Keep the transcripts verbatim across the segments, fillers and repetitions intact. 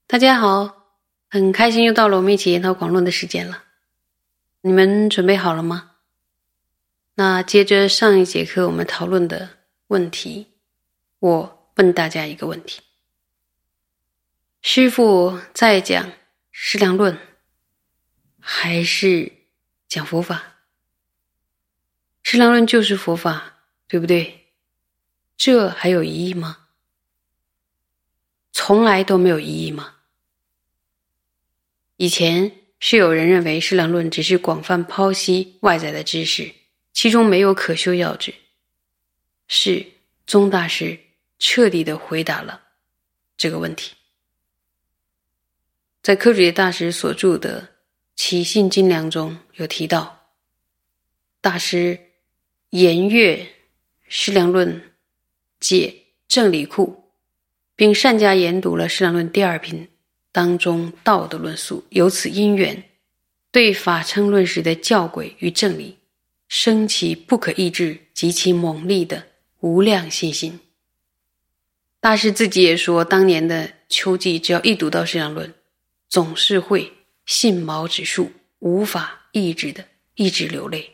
大家好，很开心又到了我们一起研讨广论的时间了。你们准备好了吗？那接着上一节课我们讨论的问题，我问大家一个问题。师父在讲释量论还是讲佛法？释量论就是佛法，对不对？这还有疑义吗？从来都没有疑义吗？以前是有人认为释量论只是广泛剖析外在的知识，其中没有可修要旨，是宗大师彻底地回答了这个问题。在科主义大师所著的《起信精良》中有提到，大师研阅释量论解正理库，并善加研读了释量论第二品当中道的论述，由此因缘对法称论时的教轨与正理生其不可抑制及其猛力的无量信心。大师自己也说，当年的秋季只要一读到释量论，总是会信毛指数，无法抑制的一直流泪。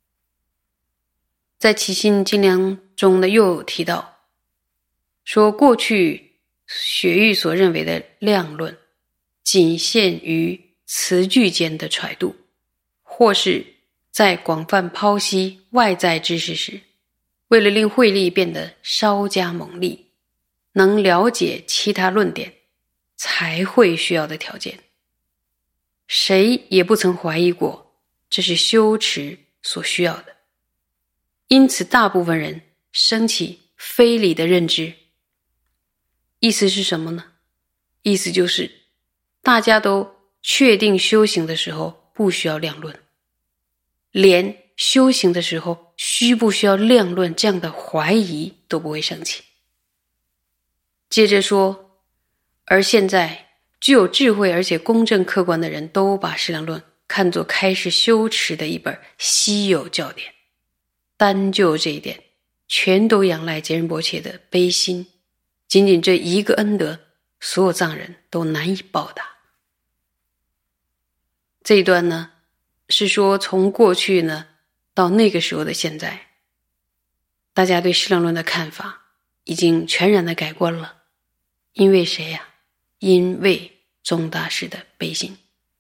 在起信精良中呢，又有提到说，过去学域所认为的量论仅限于词句间的揣度，或是在广泛剖析外在知识时，为了令慧力变得稍加猛力，能了解其他论点，才会需要的条件。谁也不曾怀疑过这是修持所需要的，因此大部分人升起非理的认知。意思是什么呢？意思就是大家都确定修行的时候不需要量论，连修行的时候需不需要量论这样的怀疑都不会升起。接着说，而现在具有智慧而且公正客观的人都把释量论看作开始修持的一本稀有教典，单就这一点全都仰赖坚仁波切的悲心，仅仅这一个恩德，所有藏人都难以报答。这一段呢，是说从过去呢到那个时候的现在，大家对释量论的看法已经全然的改观了。因为谁呀？因为宗大师的悲心。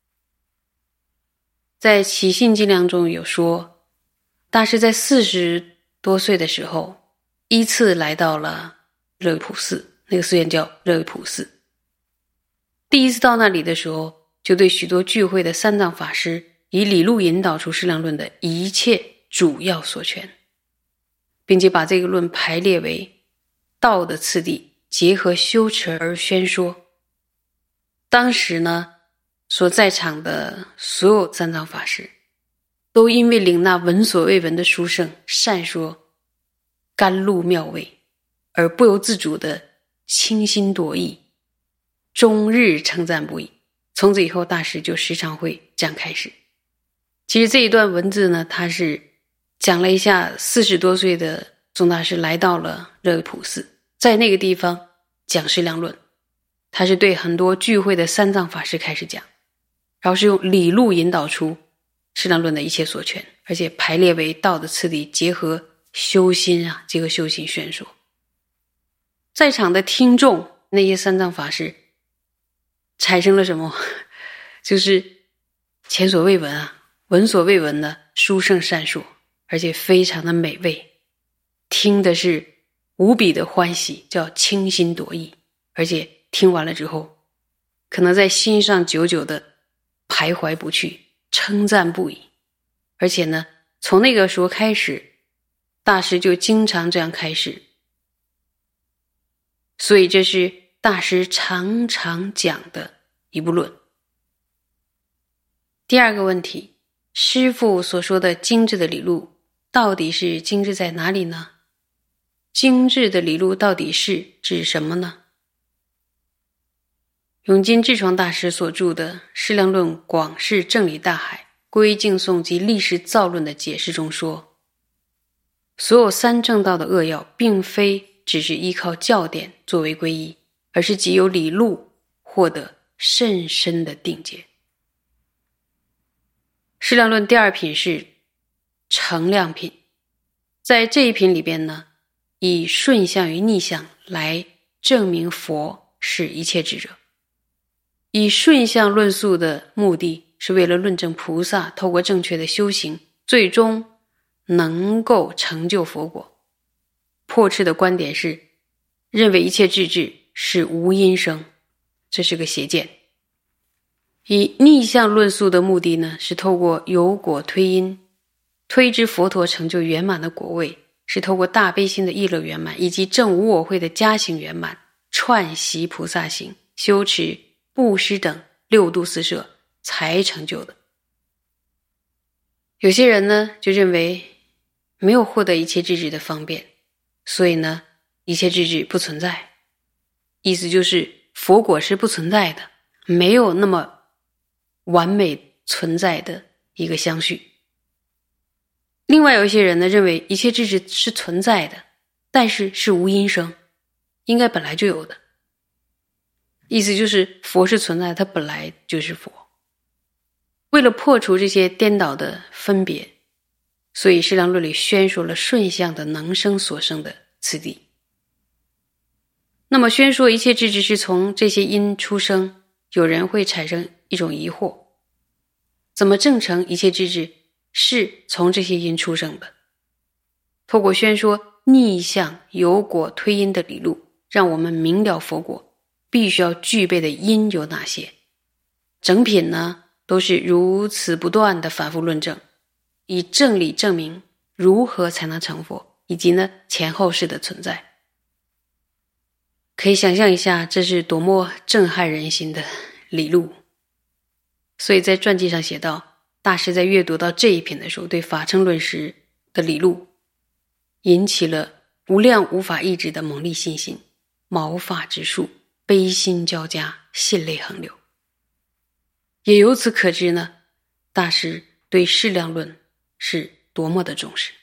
在起信精良中有说，大师在四十多岁的时候，依次来到了热普寺，那个寺院叫热普寺。第一次到那里的时候，就对许多聚会的三藏法师以理路引导出释量论的一切主要所权，并且把这个论排列为道的次第，结合修持而宣说。当时呢，所在场的所有三藏法师都因为领纳闻所未闻的殊胜善说甘露妙味，而不由自主的倾心夺意，终日称赞不已。从此以后，大师就时常会这样开始。其实这一段文字呢，他是讲了一下四十多岁的宗大师来到了热普寺，在那个地方讲释量论，他是对很多聚会的三藏法师开始讲，然后是用理路引导出释量论的一切所权，而且排列为道的次第，结合修心啊，结合修行宣说。在场的听众那些三藏法师产生了什么？就是前所未闻啊，闻所未闻的殊胜善说，而且非常的美味，听的是无比的欢喜，叫倾心夺意，而且听完了之后，可能在心上久久的徘徊不去，称赞不已。而且呢，从那个时候开始，大师就经常这样开示，所以这是大师常常讲的一部论。第二个问题，师父所说的精致的理路到底是精致在哪里呢？精致的理路到底是指什么呢？永金智床大师所著的《释量论广释正理大海归敬颂及历史造论》的解释中说，所有三正道的扼要并非只是依靠教典作为皈依，而是藉由理路获得甚深的定解。释量论第二品是成量品，在这一品里边呢，以顺向与逆向来证明佛是一切智者。以顺向论述的目的是为了论证菩萨透过正确的修行，最终能够成就佛果。破斥的观点是认为一切智智是无因生，这是个邪见。以逆向论述的目的呢，是透过由果推因，推知佛陀成就圆满的果位，是透过大悲心的意乐圆满以及正无我慧的加行圆满，串习菩萨行，修持布施等六度四摄才成就的。有些人呢就认为没有获得一切智智的方便，所以呢一切智智不存在，意思就是佛果是不存在的，没有那么完美存在的一个相续。另外有一些人呢认为一切智智是存在的，但是是无因生，应该本来就有的，意思就是佛是存在的，它本来就是佛。为了破除这些颠倒的分别，所以释量论里宣说了顺向的能生所生的次第。那么宣说一切智智是从这些因出生，有人会产生一种疑惑，怎么证成一切智智是从这些因出生的？透过宣说逆向由果推因的理路，让我们明了佛果必须要具备的因有哪些。整品呢都是如此不断的反复论证，以正理证明如何才能成佛，以及呢前后世的存在。可以想象一下，这是多么震撼人心的理路。所以在传记上写道，大师在阅读到这一品的时候，对法称论时的理路引起了无量无法抑制的猛烈信心，毛发直竖，悲心交加，信泪横流。也由此可知呢，大师对释量论是多么的重视。